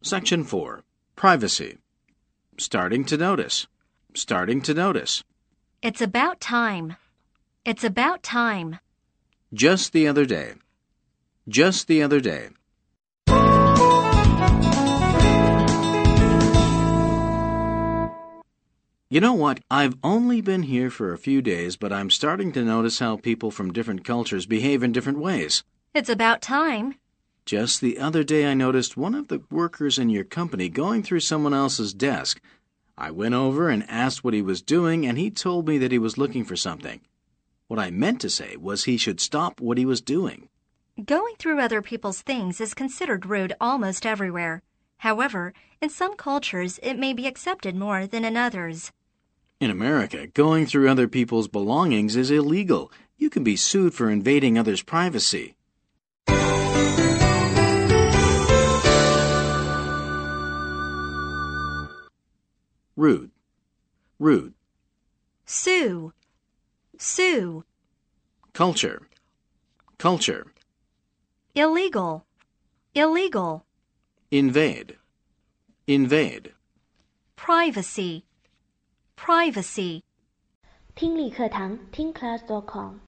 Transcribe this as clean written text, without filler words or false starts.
Section 4. Privacy. Starting to notice. Starting to notice. It's about time. It's about time. Just the other day. Just the other day. You know what? I've only been here for a few days, but I'm starting to notice how people from different cultures behave in different ways. It's about time. Just the other day I noticed one of the workers in your company going through someone else's desk. I went over and asked what he was doing, and he told me that he was looking for something. What I meant to say was he should stop what he was doing. Going through other people's things is considered rude almost everywhere. However, in some cultures it may be accepted more than in others. In America, going through other people's belongings is illegal. You can be sued for invading others' privacy. Rude. Rude. Sue. Sue. Culture. Culture. Illegal. Illegal. Invade. Invade. Privacy. Privacy. 听力课堂听class.com